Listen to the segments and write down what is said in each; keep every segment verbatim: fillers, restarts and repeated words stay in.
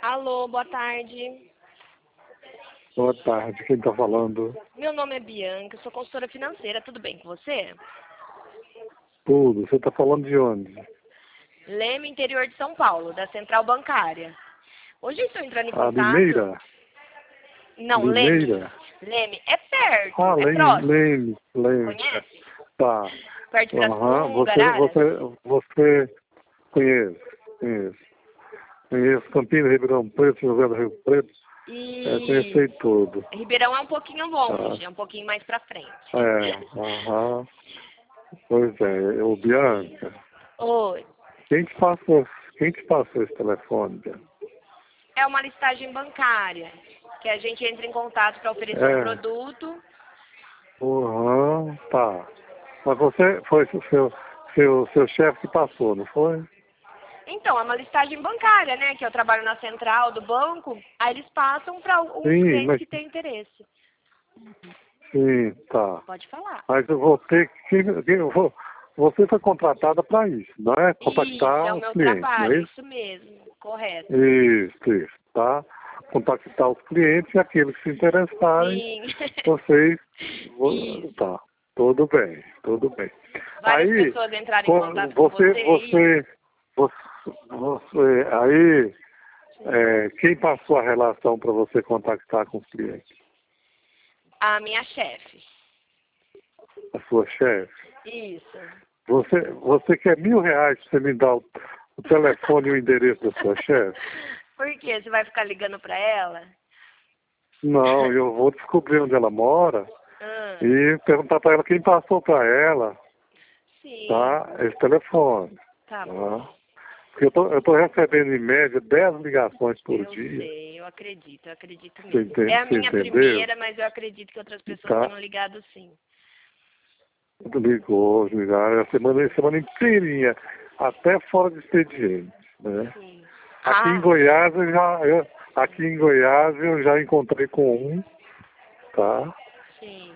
Alô, boa tarde. Boa tarde, quem está falando? Meu nome é Bianca, eu sou consultora financeira, tudo bem com você? Tudo, você está falando de onde? Leme, interior de São Paulo, da Central Bancária. Hoje eu estou entrando em A contato... Limeira? Não, Leme. Limeira? Leme, é perto, Ah, é Leme, próximo. Leme, Leme. Conhece? Tá. Perto de Aham, Pirassununga, você, Araras? você, você conhece, conhece. Conheço Campinas, Ribeirão Preto, José do Rio Preto. É, E... conheci tudo. Ribeirão é um pouquinho longe, Tá. é um pouquinho mais pra frente. É, aham. Pois é, ô Bianca, Oi. quem te passou, quem te passou esse telefone, Bianca? É uma listagem bancária, que a gente entra em contato para oferecer um É, produto. aham, tá. Mas você, foi o seu, seu, seu chefe que passou, não foi? Então, é uma listagem bancária, né? Que eu trabalho na central do banco, aí eles passam para um Sim, cliente mas, que tem interesse. sim, tá. Pode falar. Mas eu vou ter que, eu vou, você foi contratada para isso, não é? Isso, é Contactar o os meu clientes, não trabalho, é isso? isso mesmo, correto. Isso, isso, tá? Contactar os clientes e aqueles que se interessarem, Sim. vocês, vo- Isso. tá, tudo bem, tudo bem. Várias Aí, pessoas entraram em co- contato com você, você, isso. você, você, você aí, é, quem passou a relação para você contactar com os clientes? A minha chefe. A sua chefe? Isso. Você, você quer mil reais para você me dar o, o telefone e o endereço da sua chefe? Por quê? Você vai ficar ligando para ela? Não, eu vou descobrir onde ela mora Ah, e perguntar para ela quem passou para ela, sim, tá? Esse telefone, tá bom. tá? Porque eu tô, eu tô recebendo em média dez ligações por Eu dia, sei, eu acredito, eu acredito você, mesmo. É ente- a você minha entendeu? primeira, mas eu acredito que outras pessoas Tá? tenham ligado sim. Ligou, ligaram a semana, a semana inteirinha, até fora de expediente, né? Sim. Aqui em Ah, Goiás, eu já, eu, aqui em Goiás eu já encontrei com um, tá? sim.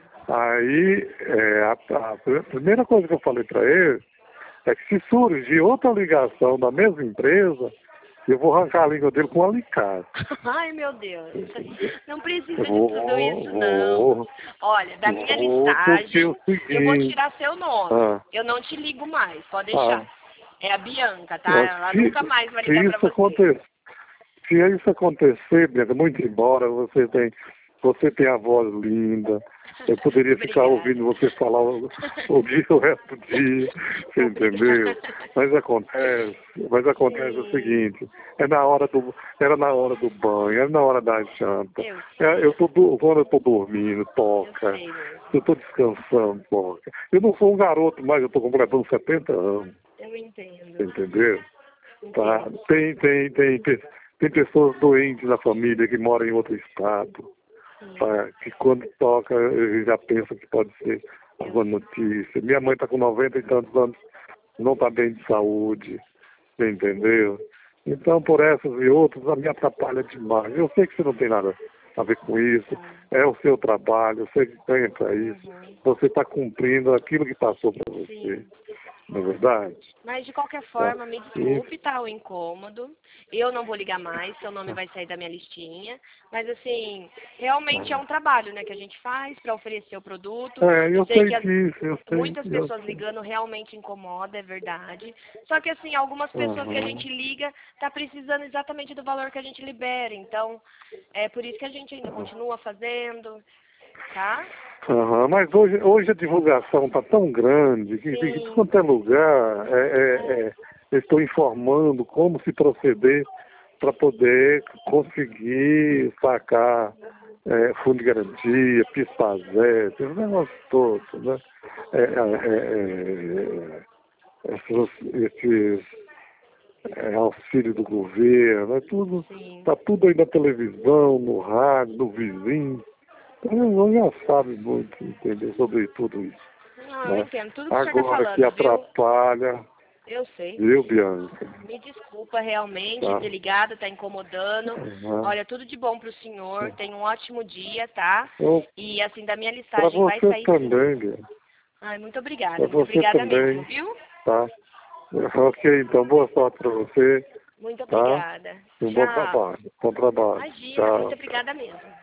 Aí, é, a, a primeira coisa que eu falei para ele é que se surgir outra ligação da mesma empresa, eu vou arrancar a língua dele com um alicate. Ai, meu Deus. Não Eu precisa de tudo vou, isso, não. vou, Olha, da minha vou, porque é listagem, o eu vou seguinte, tirar seu nome. ah, Eu não te ligo mais, pode deixar. ah, É a Bianca, tá? Ela se, nunca mais vai se ligar pra isso você. acontecer, se isso acontecer, Bianca, muito embora você tem, você tem a voz linda, eu poderia ficar Obrigada. ouvindo você falar o, o dia, o resto do dia, você entendeu? Obrigada. Mas acontece, mas acontece o Sim, seguinte, é na hora do, era na hora do banho, era na hora da janta, eu é, sei. eu tô, do- quando eu tô dormindo, Eu toca, sei mesmo. eu tô descansando, toca. Eu não sou um garoto mais, eu tô completando setenta anos, Eu entendo. entendeu? Tá? Entendo. Tem, tem, tem, tem, tem pessoas doentes na família que moram em outro estado, Sim, tá? Que quando toca eu já pensa que pode ser eu alguma notícia. Minha mãe está com noventa e tantos anos, não está bem de saúde, você entendeu? Então, por essas e outras, a me atrapalha demais. Eu sei que você não tem nada a ver com isso, é o seu trabalho, eu sei que ganha para isso, Uhum. você está cumprindo aquilo que passou para você, Sim. não é verdade? Mas de qualquer Tá? forma, me E, desculpe, tá, o incômodo. Eu não vou ligar mais, seu nome vai sair da minha listinha. Mas assim, realmente é um trabalho, né, que a gente faz para oferecer o produto. é, Eu eu sei sei que as- disso, eu sei, muitas eu pessoas sei. ligando realmente incomoda, é verdade. Só que assim, algumas pessoas que a Uhum. gente liga tá precisando exatamente do valor que a gente libera. Então, é por isso que a gente ainda continua fazendo, tá? Aham, mas hoje, hoje a divulgação está tão grande que, que de tudo Sim. quanto é lugar, é, é, é, eu estou informando como se proceder para poder conseguir sacar é, fundo de garantia, PIS-PASEP, esse negócio todo, né? É, é, é, é, esses, esses é, auxílio do governo, é tudo, Sim. tá tudo aí na televisão, no rádio, no vizinho. Então, já sabe muito, entendeu, sobre tudo isso. Não, eu Né? entendo tudo que o senhor está Agora que falando, viu? atrapalha, Eu sei. viu, Bianca? Me desculpa realmente Tá? ter ligado, tá incomodando. Uhum. Olha, tudo de bom pro senhor. Tenha um ótimo dia, tá? Então, E assim, da minha para listagem vai você sair sim. também, Bianca. Ai, muito obrigada, Para muito você obrigada mesmo, também, viu? tá? Ok, então boa sorte para você, Muito tá? obrigada. Um bom Tchau. trabalho. Bom trabalho. Imagina, Tchau. muito obrigada mesmo.